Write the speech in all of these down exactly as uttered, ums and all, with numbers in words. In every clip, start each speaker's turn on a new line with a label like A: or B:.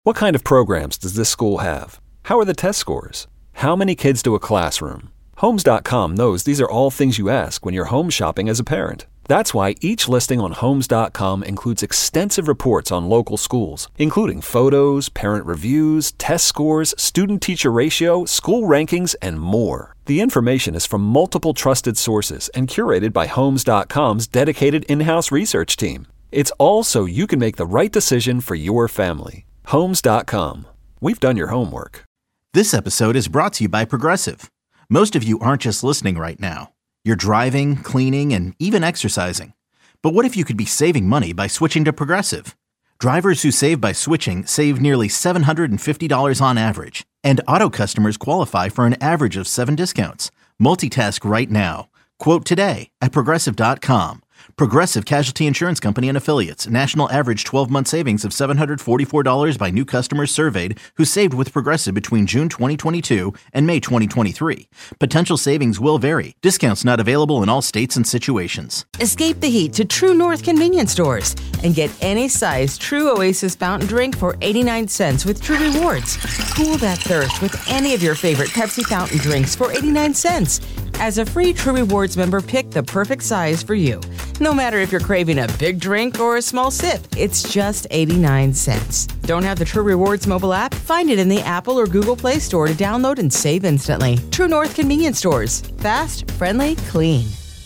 A: What kind of programs does this school have? How are the test scores? How many kids do a classroom? Homes dot com knows these are all things you ask when you're home shopping as a parent. That's why each listing on Homes dot com includes extensive reports on local schools, including photos, parent reviews, test scores, student-teacher ratio, school rankings, and more. The information is from multiple trusted sources and curated by Homes dot com's dedicated in-house research team. It's all so you can make the right decision for your family. Homes dot com. We've done your homework.
B: This episode is brought to you by Progressive. Most of you aren't just listening right now. You're driving, cleaning, and even exercising. But what if you could be saving money by switching to Progressive? Drivers who save by switching save nearly seven hundred fifty dollars on average. And auto customers qualify for an average of seven discounts. Multitask right now. Quote today at Progressive dot com. Progressive Casualty Insurance Company and Affiliates. National average twelve-month savings of seven hundred forty-four dollars by new customers surveyed who saved with Progressive between June twenty twenty-two and May twenty twenty-three. Potential savings will vary. Discounts not available in all states and situations.
C: Escape the heat to True North convenience stores and get any size True Oasis fountain drink for eighty-nine cents with True Rewards. Cool that thirst with any of your favorite Pepsi fountain drinks for eighty-nine cents. As a free True Rewards member, pick the perfect size for you. No matter if you're craving a big drink or a small sip, it's just eighty-nine cents. Don't have the True Rewards mobile app? Find it in the Apple or Google Play Store to download and save instantly. True North convenience stores. Fast, friendly, clean.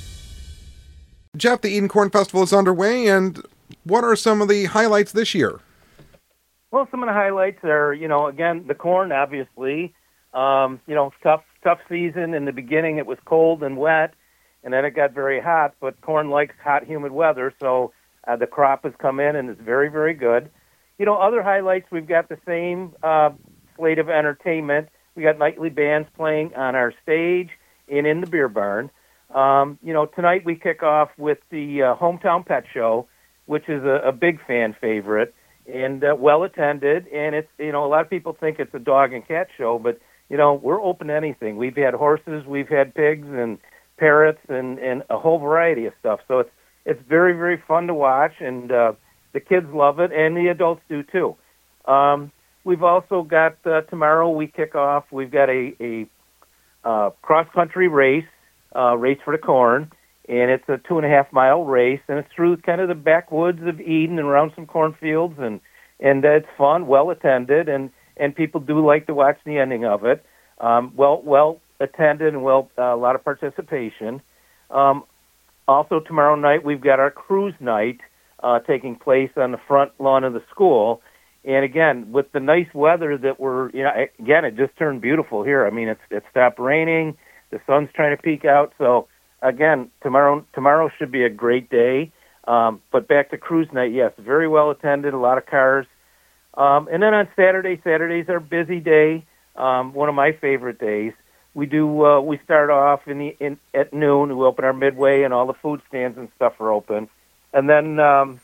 D: Jeff, the Eden Corn Festival is underway, and what are some of the highlights this year?
E: Well, some of the highlights are, you know, again, the corn, obviously. Um, you know, tough, tough season. In the beginning, it was cold and wet, and then it got very hot. But corn likes hot, humid weather, so uh, the crop has come in, and it's very, very good. You know, other highlights, we've got the same uh, slate of entertainment. We got nightly bands playing on our stage and in the beer barn. Um, you know, tonight we kick off with the uh, Hometown Pet Show, which is a, a big fan favorite and uh, well attended. And it's, you know, a lot of people think it's a dog and cat show, but you know, we're open to anything. We've had horses, we've had pigs and parrots and, and a whole variety of stuff. So it's it's very, very fun to watch, and uh, the kids love it, and the adults do too. Um, we've also got, uh, tomorrow we kick off, we've got a, a uh, cross-country race, uh, Race for the Corn, and it's a two-and-a-half-mile race, and it's through kind of the backwoods of Eden and around some cornfields, and, and uh, it's fun, well-attended, and and people do like to watch the ending of it. Um, well, well attended and well, uh, a lot of participation. Um, also, tomorrow night we've got our cruise night uh, taking place on the front lawn of the school. And again, with the nice weather that we're, you know, again, it just turned beautiful here. I mean, it's it stopped raining. The sun's trying to peek out. So again, tomorrow tomorrow should be a great day. Um, but back to cruise night, yes, very well attended. A lot of cars. Um, and then on Saturday, Saturday's our busy day, um, one of my favorite days. We do uh, we start off in the in, at noon. We open our midway, and all the food stands and stuff are open. And then um,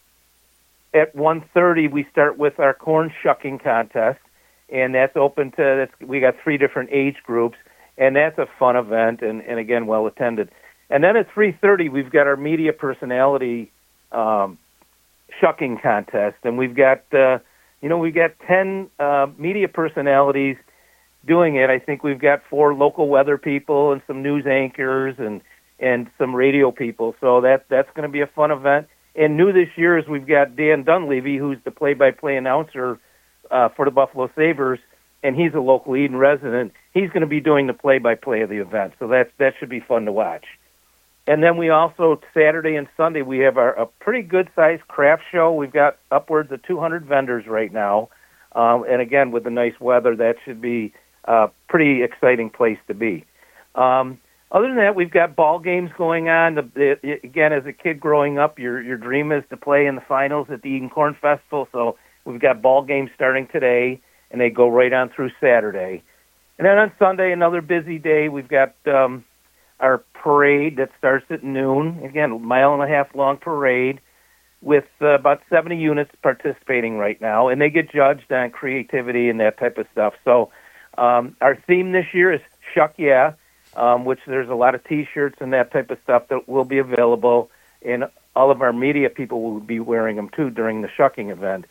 E: at one thirty, we start with our corn shucking contest, and that's open to. That's, we got three different age groups, and that's a fun event, and, and again, well attended. And then at three thirty, we've got our media personality um, shucking contest, and we've got. Uh, You know, we've got ten uh, media personalities doing it. I think we've got four local weather people and some news anchors and, and some radio people. So that that's going to be a fun event. And new this year is we've got Dan Dunleavy, who's the play-by-play announcer uh, for the Buffalo Sabres, and he's a local Eden resident. He's going to be doing the play-by-play of the event. So that, that should be fun to watch. And then we also, Saturday and Sunday, we have our, a pretty good-sized craft show. We've got upwards of two hundred vendors right now. Um, and again, with the nice weather, that should be a pretty exciting place to be. Um, other than that, we've got ball games going on. The, the, again, as a kid growing up, your your dream is to play in the finals at the Eden Corn Festival. So we've got ball games starting today, and they go right on through Saturday. And then on Sunday, another busy day. We've got... Um, our parade that starts at noon. Again, a mile and a half long parade with uh, about seventy units participating right now, and they get judged on creativity and that type of stuff. So um, our theme this year is Shuck Yeah, um, which there's a lot of T-shirts and that type of stuff that will be available, and all of our media people will be wearing them too during the shucking event.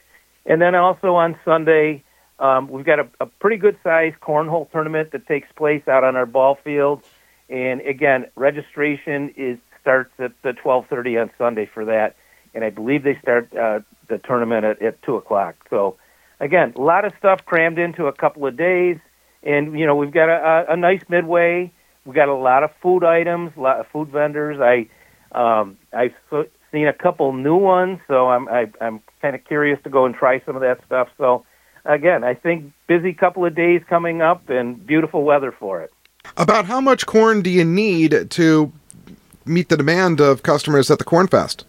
E: And then also on Sunday, um, we've got a, a pretty good-sized cornhole tournament that takes place out on our ball field. And again, registration is starts at the twelve thirty on Sunday for that. And I believe they start uh, the tournament at, at two o'clock. So, again, a lot of stuff crammed into a couple of days. And, you know, we've got a, a, a nice midway. We've got a lot of food items, a lot of food vendors. I, um, I've seen a couple new ones, so I'm, I, I'm kind of curious to go and try some of that stuff. So, again, I think busy couple of days coming up and beautiful weather for it.
D: About how much corn do you need to meet the demand of customers at the Corn Fest?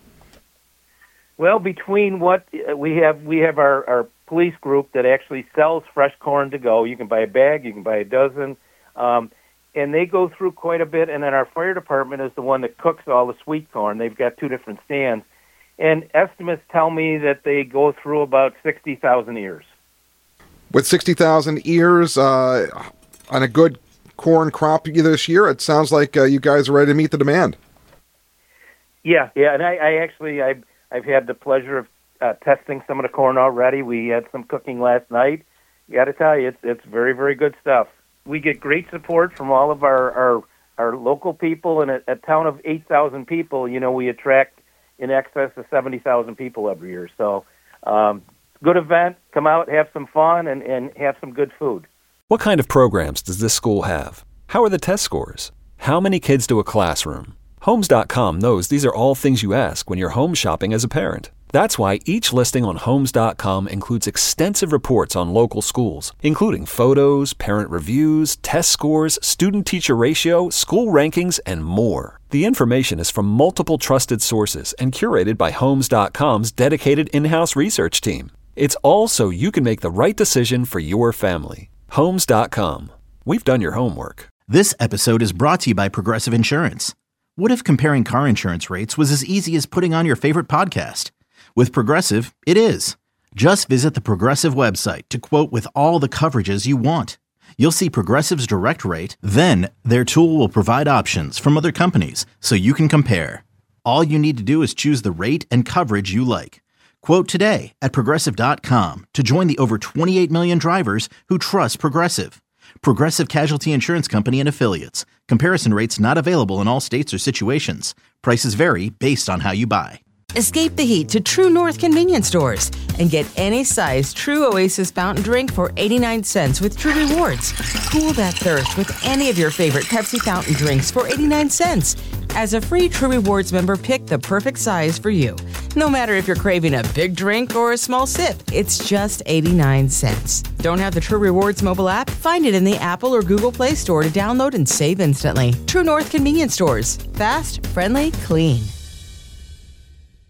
E: Well, between what we have, we have our, our police group that actually sells fresh corn to go. You can buy a bag, you can buy a dozen, um, and they go through quite a bit. And then our fire department is the one that cooks all the sweet corn. They've got two different stands. And estimates tell me that they go through about sixty thousand ears.
D: With sixty thousand ears uh, on a good corn crop this year, it sounds like uh, you guys are ready to meet the demand.
E: Yeah, yeah, and I, I actually, I, I've had the pleasure of uh, testing some of the corn already. We had some cooking last night. Got to tell you, it's it's very, very good stuff. We get great support from all of our, our, our local people. In a, a town of eight thousand people, you know, we attract in excess of seventy thousand people every year. So, um, good event. Come out, have some fun, and, and have some good food.
A: What kind of programs does this school have? How are the test scores? How many kids do a classroom? Homes dot com knows these are all things you ask when you're home shopping as a parent. That's why each listing on Homes dot com includes extensive reports on local schools, including photos, parent reviews, test scores, student-teacher ratio, school rankings, and more. The information is from multiple trusted sources and curated by Homes dot com's dedicated in-house research team. It's all so you can make the right decision for your family. Homes dot com. We've done your homework.
B: This episode is brought to you by Progressive Insurance. What if comparing car insurance rates was as easy as putting on your favorite podcast? With Progressive, it is. Just visit the Progressive website to quote with all the coverages you want. You'll see Progressive's direct rate, then their tool will provide options from other companies so you can compare. All you need to do is choose the rate and coverage you like. Quote today at Progressive dot com to join the over twenty-eight million drivers who trust Progressive. Progressive Casualty Insurance Company and Affiliates. Comparison rates not available in all states or situations. Prices vary based on how you buy.
C: Escape the heat to True North convenience stores and get any size True Oasis fountain drink for eighty-nine cents with True Rewards. Cool that thirst with any of your favorite Pepsi fountain drinks for eighty-nine cents. As a free True Rewards member, pick the perfect size for you. No matter if you're craving a big drink or a small sip, it's just eighty-nine cents. Don't have the True Rewards mobile app? Find it in the Apple or Google Play Store to download and save instantly. True North convenience stores. Fast, friendly, clean.